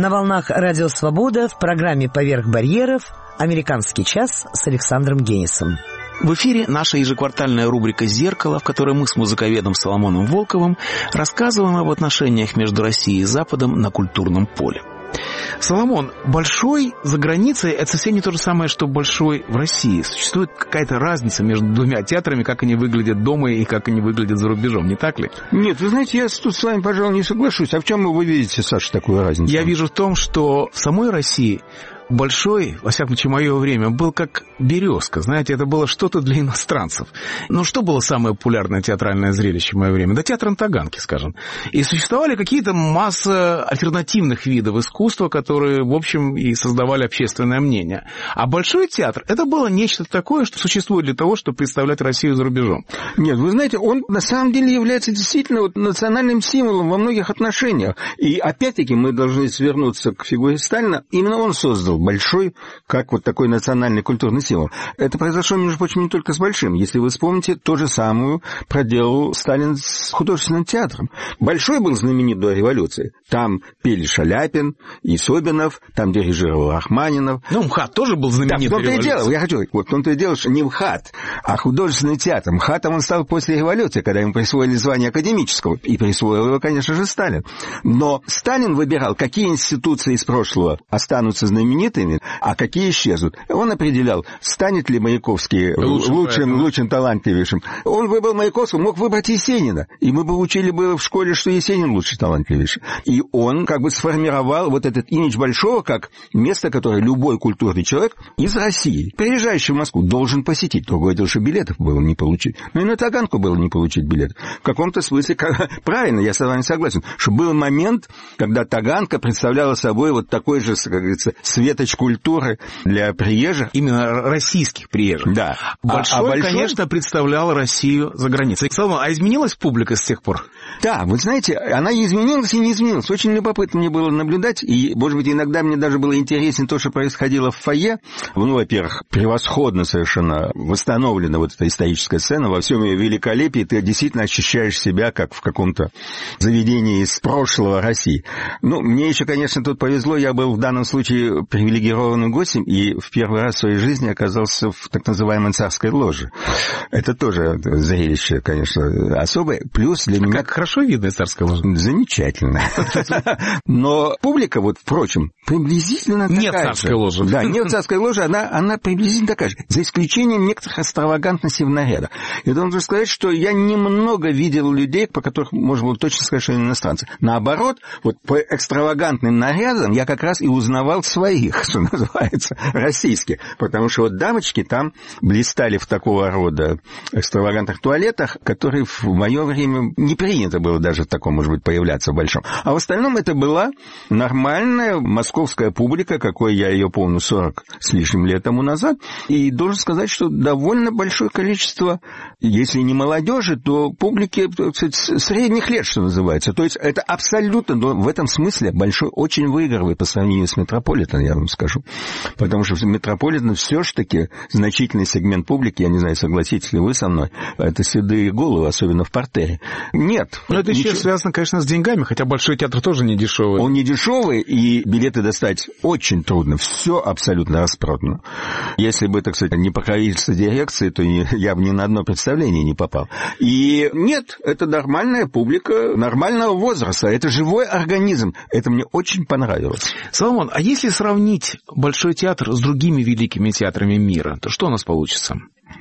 На волнах Радио Свобода в программе «Поверх барьеров» «Американский час» с Александром Генисом. В эфире наша ежеквартальная рубрика «Зеркало», в которой мы с музыковедом Соломоном Волковым рассказываем об отношениях между Россией и Западом на культурном поле. Соломон, большой за границей – это совсем не то же самое, что большой в России. Существует какая-то разница между двумя театрами, как они выглядят дома и как они выглядят за рубежом, не так ли? Нет, вы знаете, я тут с вами, пожалуй, не соглашусь. А в чем вы видите, Саша, такую разницу? Я вижу в том, что в самой России большой, во всяком случае, мое время, был как березка. Знаете, это было что-то для иностранцев. Но что было самое популярное театральное зрелище в мое время? Да театр на Таганке, скажем. И существовали какие-то масса альтернативных видов искусства, которые, в общем, и создавали общественное мнение. А большой театр, это было нечто такое, что существует для того, чтобы представлять Россию за рубежом. Нет, вы знаете, он на самом деле является действительно вот национальным символом во многих отношениях. И опять-таки мы должны свернуться к фигуре Сталина. Именно он создал большой, как вот такой национальный культурный символ. Это произошло, между прочим, не только с большим. Если вы вспомните, то же самое проделал Сталин с художественным театром. Большой был знаменит до революции. Там пели Шаляпин и Собинов, там дирижировал Рахманинов. Ну, МХАТ тоже был знаменит до революции. Да, в том-то и дело, я хочу, вот в том-то и дело, что не МХАТ, а художественный театр. МХАТом он стал после революции, когда ему присвоили звание академического. И присвоил его, конечно же, Сталин. Но Сталин выбирал, какие институции из прошлого останутся знаменитыми, а какие исчезнут. Он определял, станет ли Маяковский лучшим, лучшим, лучшим талантливейшим. Он выбрал Маяковского, мог выбрать Есенина. И мы бы учили бы в школе, что Есенин лучший талантливейший. И он как бы сформировал вот этот имидж большого, как место, которое любой культурный человек из России, приезжающий в Москву, должен посетить. Другое дело, что билетов было не получить. Но и на Таганку было не получить билетов. В каком-то смысле, как... правильно, я с вами согласен, что был момент, когда Таганка представляла собой вот такой же, как говорится, светоч культуры для приезжих. Именно российских приезжих. Да. Большой, а, а большой, конечно, представлял Россию за границей. Соломон, а изменилась публика с тех пор? Да, вы знаете, она и изменилась, и не изменилась. Очень любопытно мне было наблюдать, и, может быть, иногда мне даже было интересно то, что происходило в фойе. Ну, во-первых, превосходно совершенно восстановлена вот эта историческая сцена во всем ее великолепии. Ты действительно ощущаешь себя как в каком-то заведении из прошлого России. Ну, мне еще, конечно, тут повезло, я был в данном случае привилегированным гостем, и в первый раз в своей жизни оказался в так называемой царской ложе. Это тоже зрелище, конечно, особое. Плюс для меня... Как хорошо видно царская ложа. Замечательно. Но публика, вот, впрочем, приблизительно такая же. Нет царской ложи. Да, нет царской ложи, она, она приблизительно такая же. За исключением некоторых экстравагантностей в нарядах. Я должен сказать, что я немного видел людей, по которым можно было точно сказать, что они иностранцы. Наоборот, вот по экстравагантным нарядам я как раз и узнавал своих, что называется, российских. Потому что вот дамочки там блистали в такого рода экстравагантных туалетах, которые в мое время не принято было даже в таком, может быть, появляться в большом. А в остальном это была нормальная московская публика, какой я ее помню сорок с лишним лет тому назад. И должен сказать, что довольно большое количество, если не молодежи, то публики, так сказать, средних лет, что называется. То есть это абсолютно, но в этом смысле большой очень выигрывает по сравнению с Метрополитен, я вам скажу. Потому что в Метрополитен все-таки значительный сегмент публики, я не знаю, согласитесь ли вы со мной, это седые головы, особенно в партере. Нет. Но это ничего... еще связано, конечно, с деньгами, хотя Большой театр тоже не дешевый. Он не дешевый, и билеты достать очень трудно. Все абсолютно распродано. Если бы, так сказать, не покровительство дирекции, то я бы ни на одно представление не попал. И нет, это нормальная публика нормального возраста. Это живой организм. Это мне очень понравилось. Соломон, а если сравнить Большой театр с другими великими театрами мира, то что у нас получится?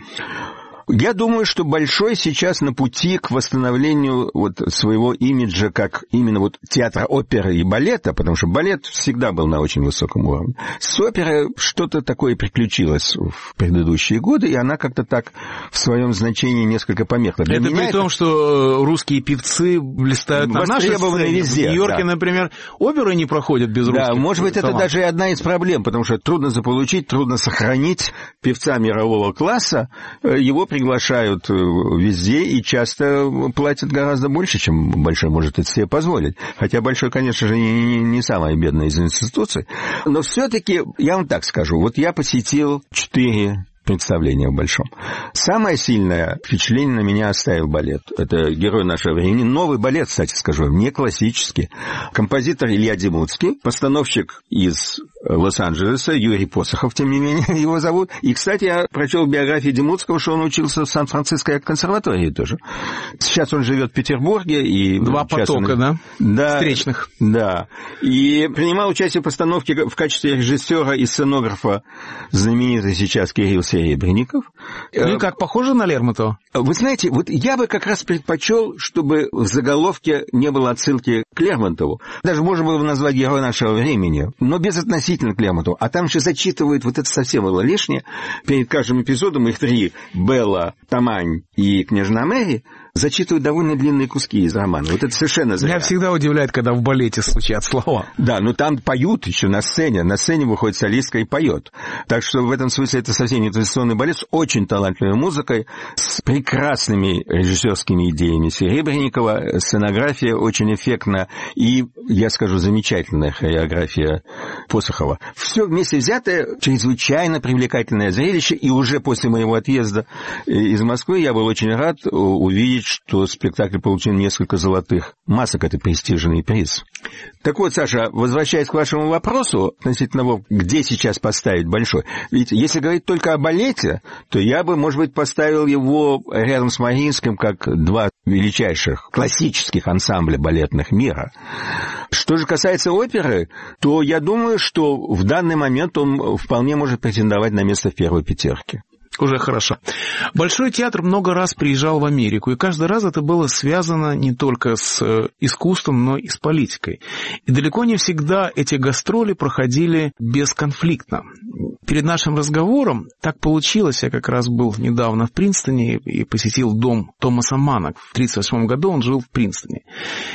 Я думаю, что Большой сейчас на пути к восстановлению вот своего имиджа как именно вот театра оперы и балета, потому что балет всегда был на очень высоком уровне. С оперой что-то такое приключилось в предыдущие годы, и она как-то так в своем значении несколько померкла. Для это при это... том, что русские певцы блистают на нашей сцене. Везде, в Нью-Йорке, да. например, оперы не проходят без русских. Да, может быть, талантов. Это даже и одна из проблем, потому что трудно заполучить, трудно сохранить певца мирового класса. Его приглашают везде и часто платят гораздо больше, чем Большой может это себе позволить. Хотя Большой, конечно же, не, не, не самая бедная из институций. Но все-таки, я вам так скажу, вот я посетил четыре представлении в большом. Самое сильное впечатление на меня оставил балет. Это герой нашего времени. Новый балет, кстати скажу, не классический. Композитор Илья Демуцкий, постановщик из Лос-Анджелеса, Юрий Посохов, тем не менее, его зовут. И, кстати, я прочел биографию Демуцкого, что он учился в Сан-Франциско консерватории тоже. Сейчас он живет в Петербурге. И Два потока, он... да? Да. Встречных. Да. И принимал участие в постановке в качестве режиссера и сценографа знаменитый сейчас Кирилл Серебренников. Ну и как, похоже на Лермонтова? Вы знаете, вот я бы как раз предпочел, чтобы в заголовке не было отсылки к Лермонтову. Даже можно было бы назвать героя нашего времени, но без относительно к Лермонтову. А там же зачитывают, вот это совсем было лишнее, перед каждым эпизодом их три, Белла, Тамань и княжна Мэри, зачитывают довольно длинные куски из романа. Вот это совершенно зря. Меня всегда удивляет, когда в балете случаются слова. Да, но там поют еще на сцене. На сцене выходит солистка и поет. Так что в этом смысле это совсем не традиционный балет с очень талантливой музыкой, с прекрасными режиссерскими идеями Серебренникова, сценография очень эффектна и, я скажу, замечательная хореография Посохова. Все вместе взятое чрезвычайно привлекательное зрелище, и уже после моего отъезда из Москвы я был очень рад увидеть, что спектакль получил несколько золотых масок. Это престижный приз. Так вот, Саша, возвращаясь к вашему вопросу относительно того, где сейчас поставить большой. Ведь если говорить только о балете, то я бы, может быть, поставил его рядом с Мариинским как два величайших классических ансамбля балетных мира. Что же касается оперы, то я думаю, что в данный момент он вполне может претендовать на место в первой пятерке. Уже хорошо. Большой театр много раз приезжал в Америку, и каждый раз это было связано не только с искусством, но и с политикой. И далеко не всегда эти гастроли проходили бесконфликтно. Перед нашим разговором так получилось, я как раз был недавно в Принстоне и посетил дом Томаса Манна. В тридцать восьмом году он жил в Принстоне.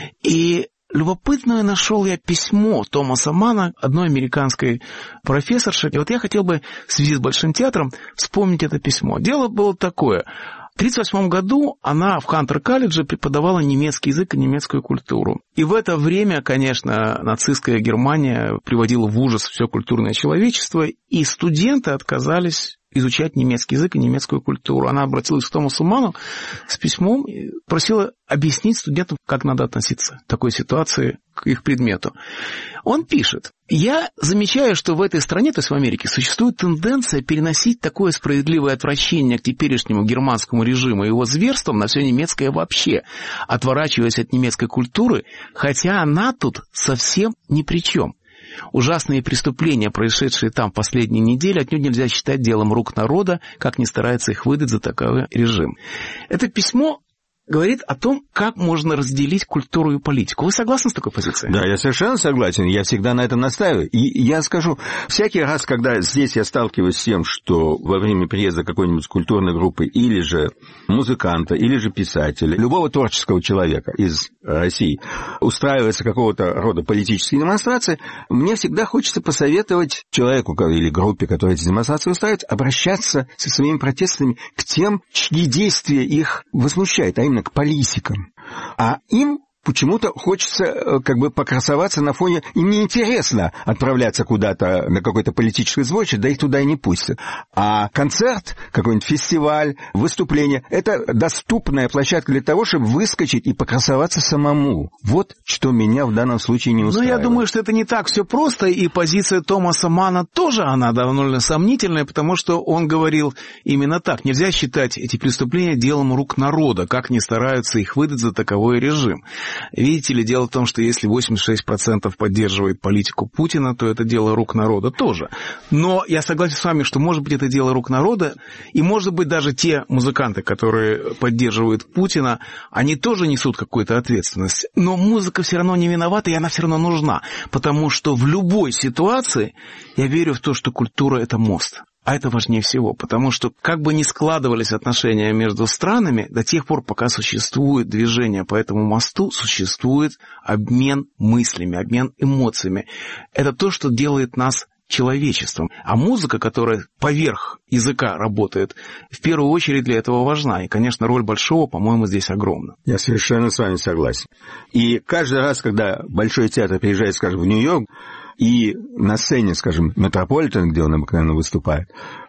И любопытное нашел я письмо Томаса Манна, одной американской профессорши. И вот я хотел бы в связи с Большим театром вспомнить это письмо. Дело было такое. В тридцать восьмом году она в Хантер-колледже преподавала немецкий язык и немецкую культуру. И в это время, конечно, нацистская Германия приводила в ужас все культурное человечество, и студенты отказались изучать немецкий язык и немецкую культуру. Она обратилась к Томасу Манну с письмом и просила объяснить студентам, как надо относиться в такой ситуации к их предмету. Он пишет: «Я замечаю, что в этой стране, то есть в Америке, существует тенденция переносить такое справедливое отвращение к теперешнему германскому режиму и его зверствам на все немецкое вообще, отворачиваясь от немецкой культуры, хотя она тут совсем ни при чем. Ужасные преступления, происшедшие там в последние недели, отнюдь нельзя считать делом рук народа, как ни старается их выдать за такой режим». Это письмо говорит о том, как можно разделить культуру и политику. Вы согласны с такой позицией? Да, я совершенно согласен. Я всегда на этом настаиваю. И я скажу, всякий раз, когда здесь я сталкиваюсь с тем, что во время приезда какой-нибудь культурной группы или же музыканта, или же писателя, любого творческого человека из России устраивается какого-то рода политические демонстрации, мне всегда хочется посоветовать человеку или группе, которая эти демонстрации устраивает, обращаться со своими протестами к тем, чьи действия их возмущают, а именно к политикам. А им почему-то хочется как бы покрасоваться на фоне... Им неинтересно отправляться куда-то на какой-то политический сборище, да их туда и не пустят. А концерт, какой-нибудь фестиваль, выступление — это доступная площадка для того, чтобы выскочить и покрасоваться самому. Вот что меня в данном случае не устраивает. Ну, я думаю, что это не так все просто, и позиция Томаса Манна тоже, она довольно сомнительная, потому что он говорил именно так. Нельзя считать эти преступления делом рук народа, как ни стараются их выдать за таковой режим. Видите ли, дело в том, что если восемьдесят шесть процентов поддерживает политику Путина, то это дело рук народа тоже. Но я согласен с вами, что, может быть, это дело рук народа, и, может быть, даже те музыканты, которые поддерживают Путина, они тоже несут какую-то ответственность. Но музыка все равно не виновата, и она все равно нужна, потому что в любой ситуации я верю в то, что культура – это мост. А это важнее всего, потому что как бы ни складывались отношения между странами, до тех пор, пока существует движение по этому мосту, существует обмен мыслями, обмен эмоциями. Это то, что делает нас человечеством. А музыка, которая поверх языка работает, в первую очередь для этого важна. И, конечно, роль Большого, по-моему, здесь огромна. Я совершенно с вами согласен. И каждый раз, когда Большой театр приезжает, скажем, в Нью-Йорк, и на сцене, скажем, Метрополитен, где он обыкновенно выступает,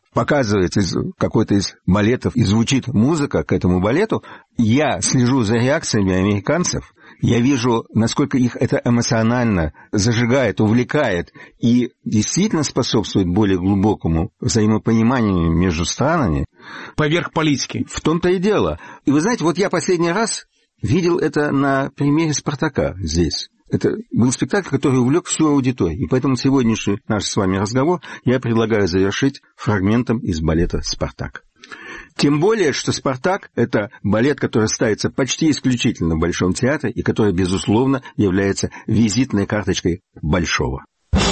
показывается из какой-то из балетов и звучит музыка к этому балету, я слежу за реакциями американцев, я вижу, насколько их это эмоционально зажигает, увлекает и действительно способствует более глубокому взаимопониманию между странами. Поверх политики. В том-то и дело. И вы знаете, вот я последний раз видел это на примере «Спартака» здесь. Это был спектакль, который увлек всю аудиторию. И поэтому сегодняшний наш с вами разговор я предлагаю завершить фрагментом из балета «Спартак». Тем более, что «Спартак» — это балет, который ставится почти исключительно в Большом театре и который, безусловно, является визитной карточкой Большого.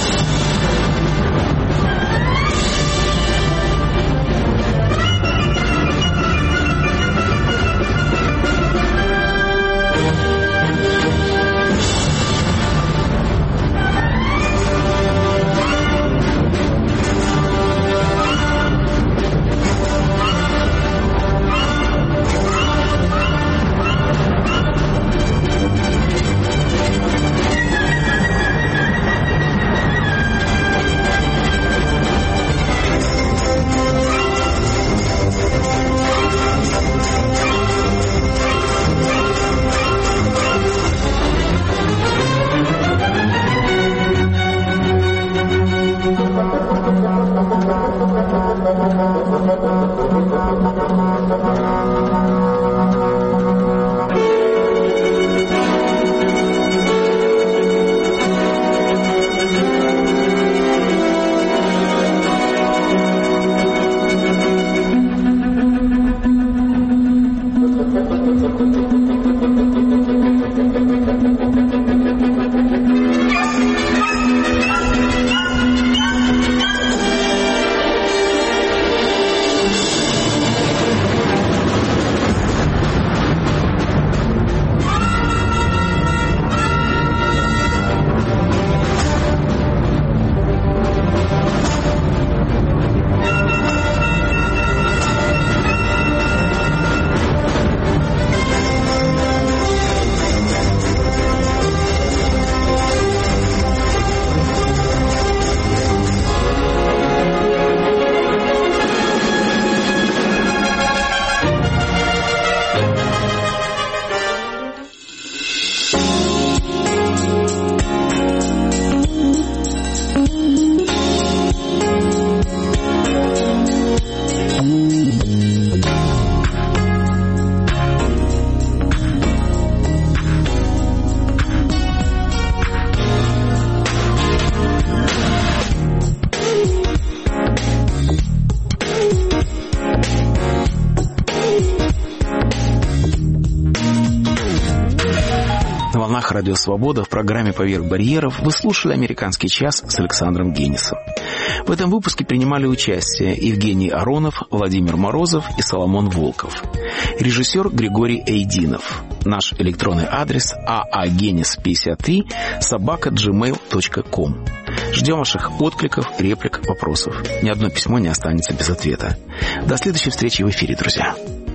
Радио «Свобода» в программе «Поверх барьеров» вы слушали «Американский час» с Александром Генисом. В этом выпуске принимали участие Евгений Аронов, Владимир Морозов и Соломон Волков. Режиссер Григорий Эйдинов. Наш электронный адрес aagenis пятьдесят три собака джимейл точка ком. Ждем ваших откликов, реплик, вопросов. Ни одно письмо не останется без ответа. До следующей встречи в эфире, друзья.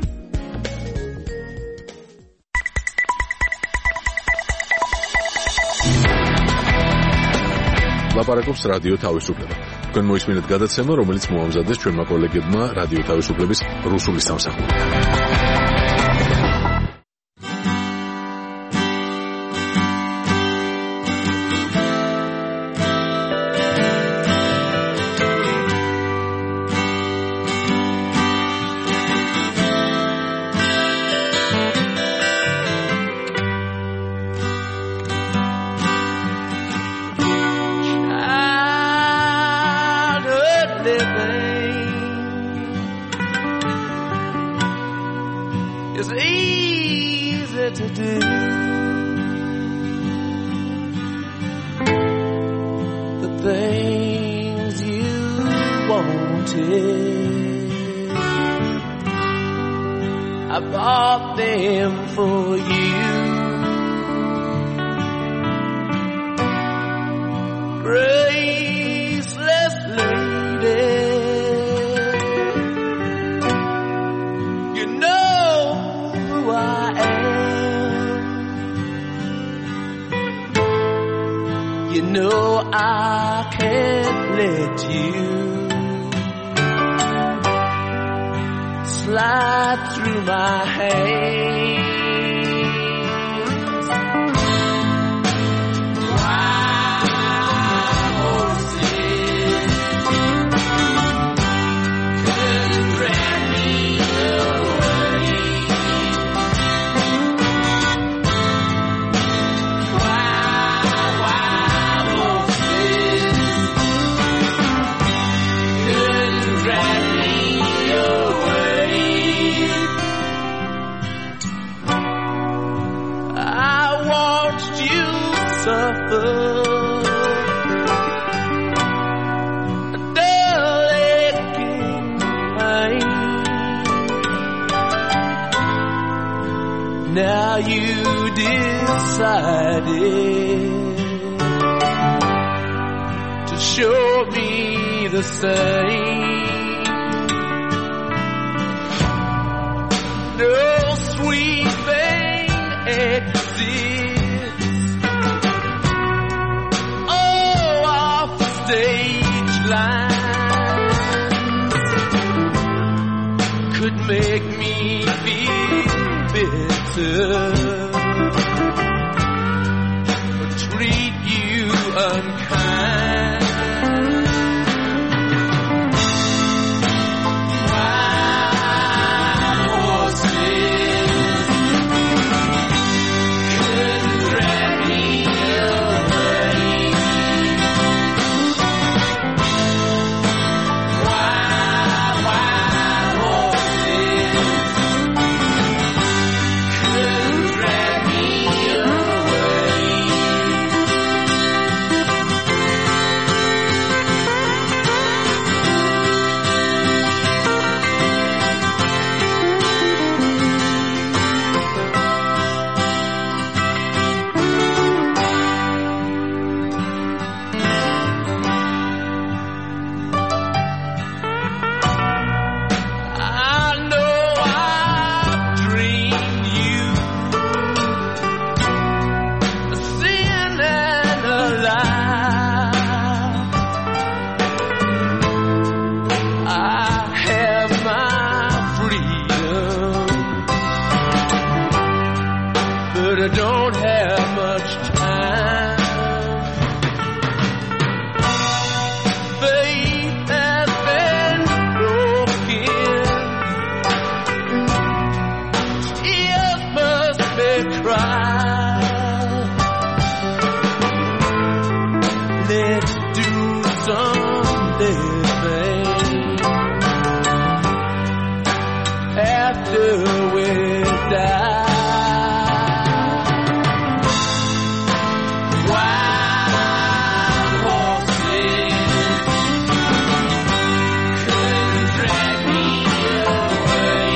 ლაპარაკობს რადიო თავისუფლება. თქვენ მოისმინეთ გადაცემა, რომელიც მოამზადეს ჩვენმა კოლეგებმა რადიო თავისუფლების რუსული სამსახური. I bought them for you. Graceless lady, you know who I am. You know I can't let you slide through my hands. Now you decided to show me the same. No sweet thing exists. Oh, off the stage lines could make me feel bitter, or treat you unkind. Wild horses couldn't drag me away. Wild, wild horses couldn't drag me away. I know I've dreamed you a sin and a lie. I have my freedom, but I don't have much time. Faith has been broken, tears must be cried. Let's do some living after we die. Wild horses couldn't drag me away.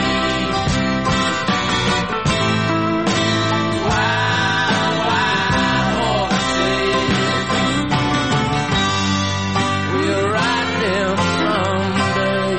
Wild, wild horses will ride them someday.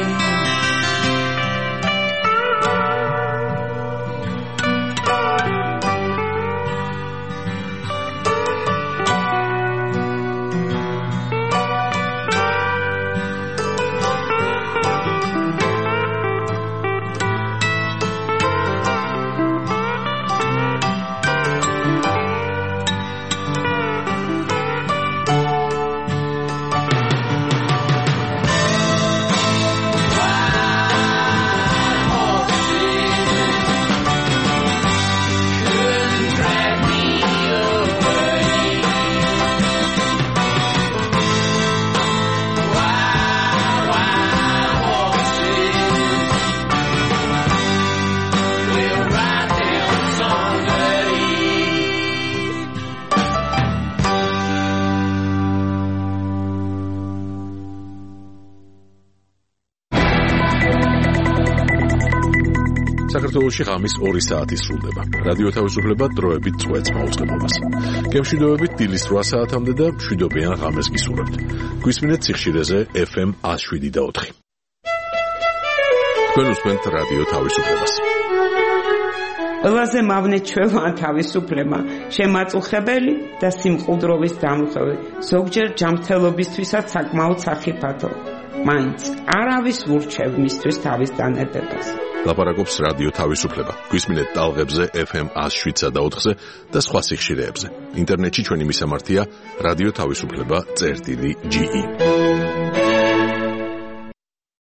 საქართველოში ღამის ორი საათი სრულდება. რადიო თავისუფლება დროებით წვეთს მაუწყებლობას. გემშვიდობებით დილის რვა საათამდე და მშვიდობიან ღამეს გისურვებთ. გვისმინეთ სიხშირეზე ეფ ემ one oh seven და four. თქვენ უსმენთ რადიო თავისუფლებას. ყველაზე მავნე ჩვევა თავისუფლება, შემაწუხებელი და სიმყუდროვის დამხევი, ზოგჯერ ჯანმრთელობისთვისაც საკმაოდ სახიფათო. მაინც არავის ურჩევ მისთვის თავის დანებებას. ლაპარაკობს რადიო თავისუფლება. გვისმინეთ ტალღებზე ეფ ემ one oh seven და ოთხზე და სხვა სიხშირეებზე. ინტერნეტში ჩვენი მისამართია რადიო თავისუფლება წერტილი ჯი ი.